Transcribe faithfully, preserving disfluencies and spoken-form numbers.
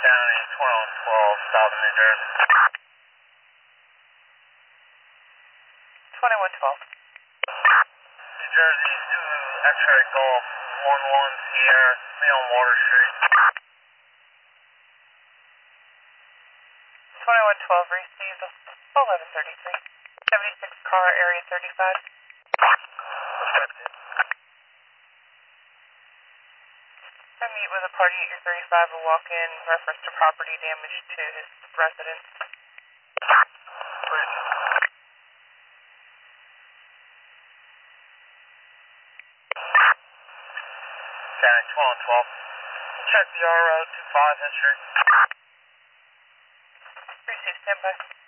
County, twenty-one twelve, South New Jersey. twenty-one twelve. New Jersey, Zulu, X-ray Golf, one one Sierra, me on Water Street. twenty-one twelve received eleven thirty-three. seventy-six car, area thirty-five. I meet with a party at your thirty-five, a walk-in reference to property damage to his residence. Please. County, twenty-one twelve. Check the R O two five history. Received, standby.